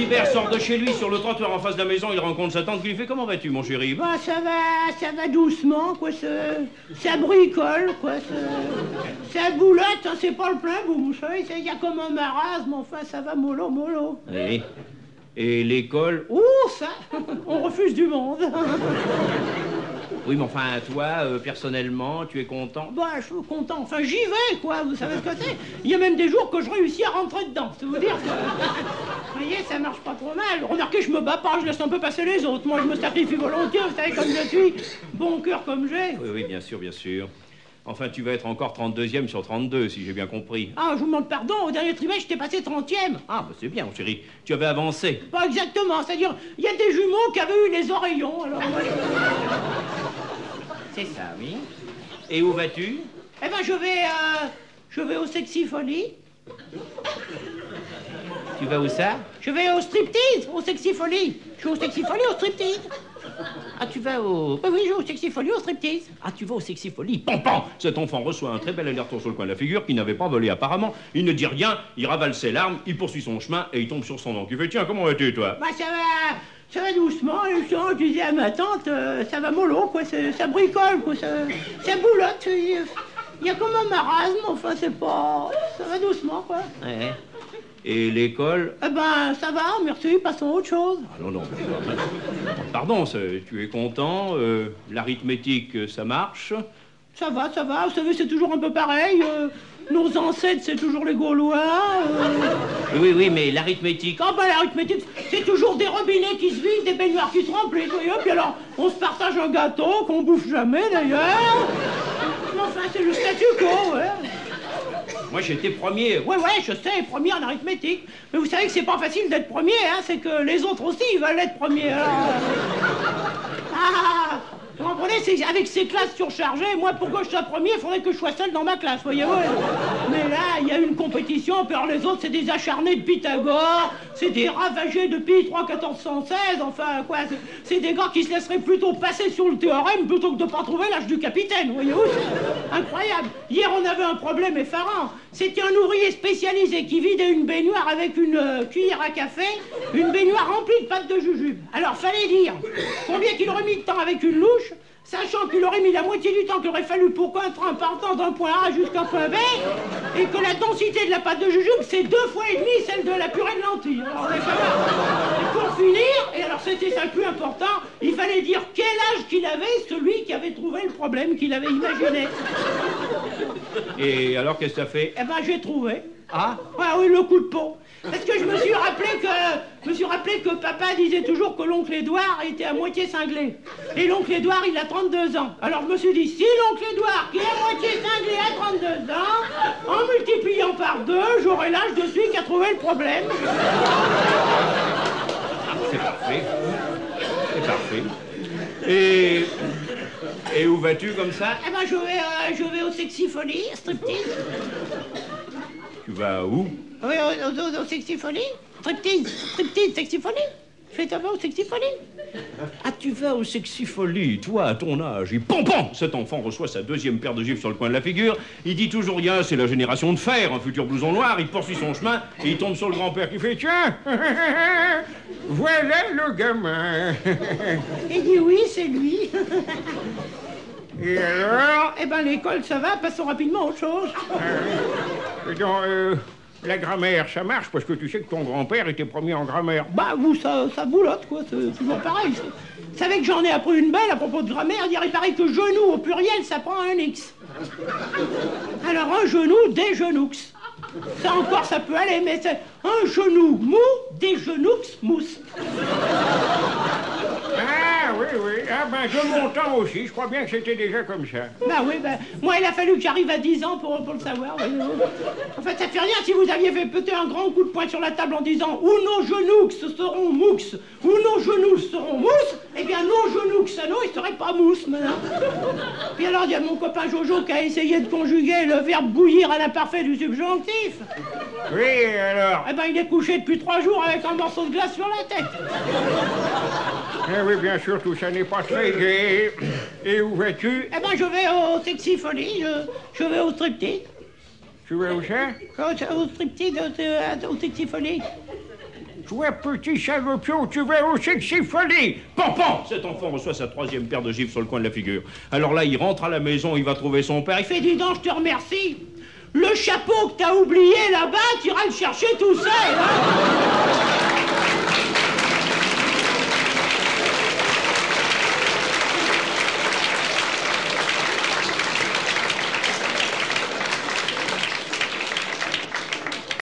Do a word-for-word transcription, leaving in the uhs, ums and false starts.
Gilbert sort de chez lui sur le trottoir en face de la maison, il rencontre sa tante qui lui fait « Comment vas-tu, mon chéri ?» Bah, ça va, ça va doucement, quoi, ça, ça bricole, quoi, ça, ça boulotte, hein, c'est pas le plein bout, vous savez, il y a comme un marasme, enfin, ça va mollo, mollo. Oui. Et l'école? Ouh, ça, on refuse du monde. Oui, mais enfin, toi, euh, personnellement, tu es content? Bah, je suis content. Enfin, j'y vais, quoi. Vous savez ce que c'est? Il y a même des jours que je réussis à rentrer dedans. C'est vous dire que... Vous voyez, ça marche pas trop mal. Remarquez, je me bats pas, je laisse un peu passer les autres. Moi, je me sacrifie volontiers, vous savez, comme je suis. Bon cœur comme j'ai. Oui, oui, bien sûr, bien sûr. Enfin, tu vas être encore trente-deuxième sur trente-deux, si j'ai bien compris. Ah, je vous demande pardon, au dernier trimestre, j'étais passé trentième. Ah, bah c'est bien, mon chéri. Tu avais avancé. Pas exactement, c'est-à-dire, il y a des jumeaux qui avaient eu les oreillons, alors... C'est ça, oui. Et où vas-tu? Eh ben, je vais, euh, je vais au Sexifolie. Tu vas où ça? Je vais au striptease, au Sexifolie. Je vais au Sexifolie, au striptease. Ah, tu vas au... Oui, oui, je vais au Sexifolie, au striptease. Ah, tu vas au Sexifolie. Pam, pam. Cet enfant reçoit un très bel aller-retour sur le coin de la figure qui n'avait pas volé apparemment. Il ne dit rien, il ravale ses larmes, il poursuit son chemin et il tombe sur son oncle. Il fait, tiens, comment vas-tu, toi? Bah, ça va... Ça va doucement, et je disais à ma tante, euh, ça va mollo, quoi, ça, ça bricole, quoi, ça, ça boulotte, il y a comme un marasme, enfin, c'est pas... Ça va doucement, quoi. Ouais. Et l'école? Eh ben, ça va, merci, passons à autre chose. Ah non, non, pardon, tu es content, euh, l'arithmétique, ça marche? Ça va, ça va, vous savez, c'est toujours un peu pareil, euh, nos ancêtres, c'est toujours les Gaulois. Euh... Oui, oui, mais l'arithmétique... Ah ben, l'arithmétique, c'est toujours des robinets qui se vident, des baignoires qui se remplissent, voyez, puis alors, on se partage un gâteau qu'on bouffe jamais, d'ailleurs. Mais enfin, c'est le statu quo, ouais. Moi, j'étais premier. Ouais, ouais, je sais, premier en arithmétique. Mais vous savez que c'est pas facile d'être premier, hein, c'est que les autres aussi, ils veulent être premiers, alors... Ah, vous comprenez, c'est avec ces classes surchargées, moi, pour que je sois premier, il faudrait que je sois seul dans ma classe, voyez-vous. Mais là, il y a une compétition, puis alors les autres, c'est des acharnés de Pythagore, c'est des ravagés de Pi trois quatorze cent seize, enfin, quoi, c'est des gars qui se laisseraient plutôt passer sur le théorème plutôt que de pas trouver l'âge du capitaine, voyez-vous. Incroyable. Hier, on avait un problème effarant. C'était un ouvrier spécialisé qui vidait une baignoire avec une euh, cuillère à café, une baignoire remplie de pâtes de jujube. Alors, fallait dire combien qu'il aurait mis de temps avec une louche, sachant qu'il aurait mis la moitié du temps qu'il aurait fallu pour qu'un train partant d'un point A jusqu'à un point B, et que la densité de la pâte de jujube, c'est deux fois et demi celle de la purée de lentilles. Alors, et pour finir, et alors c'était ça le plus important, il fallait dire quel âge qu'il avait, celui qui avait trouvé le problème qu'il avait imaginé. Et alors, qu'est-ce que ça fait? Eh ben, j'ai trouvé. Ah? Ah oui, le coup de peau. Parce que je me suis rappelé que, je me suis rappelé que papa disait toujours que l'oncle Édouard était à moitié cinglé. Et l'oncle Édouard, il a trente-deux ans. Alors je me suis dit, si l'oncle Édouard, qui est à moitié cinglé, a trente-deux ans, en multipliant par deux, j'aurai l'âge de celui qui a trouvé le problème. C'est parfait. C'est parfait. Et... Et où vas-tu comme ça? Eh ben, je vais, euh, je vais au Sexifolie, striptease. Tu vas où? Oui, au, au, au Sexifolie. Striptease, striptease, Sexifolie. Je vais t'avoir au Sexifolie. Ah, tu vas au Sexifolie, toi, à ton âge. Et pom pom, cet enfant reçoit sa deuxième paire de gifles sur le coin de la figure. Il dit toujours rien, c'est la génération de fer, un futur blouson noir. Il poursuit son chemin et il tombe sur le grand-père qui fait, tiens, voilà le gamin. Il dit oui, c'est lui. Et alors? Eh ben, l'école, ça va, passons rapidement à autre chose. Euh, donc, euh, la grammaire, ça marche, parce que tu sais que ton grand-père était premier en grammaire. Bah, vous, ça, ça boulotte, quoi, c'est toujours pareil. Vous savez que j'en ai appris une belle à propos de grammaire, il paraît que genou au pluriel, ça prend un X. Alors, un genou, des genoux. Ça encore, ça peut aller, mais c'est un genou mou, des genoux mousse. Ah, oui, oui. Ah, ben, de mon temps aussi. Je crois bien que c'était déjà comme ça. Bah oui, ben, moi, il a fallu que j'arrive à dix ans pour, pour le savoir. En fait, ça fait rien si vous aviez fait peut-être un grand coup de poing sur la table en disant « Ou nos genoux seront mous, ou nos genoux seront mousse », eh bien, nos genoux, ça non, ils seraient pas mousse, maintenant. Puis alors, il y a mon copain Jojo qui a essayé de conjuguer le verbe bouillir à l'imparfait du subjonctif. Oui, alors? Eh ben, il est couché depuis trois jours avec un morceau de glace sur la tête. Eh oui, bien sûr, tout ça n'est pas très gai. Et où vas-tu? Eh ben, je vais au Sexifolie, je, je vais au striptease. Tu vas où ça? Au, au striptease, au, au Sexifolie. Toi, petit salopion, tu vas au sexifolie. Pan, pan. Cet enfant reçoit sa troisième paire de gifles sur le coin de la figure. Alors là, il rentre à la maison, il va trouver son père. Il fait, dis donc, je te remercie. Le chapeau que t'as oublié là-bas, tu iras le chercher tout seul, hein.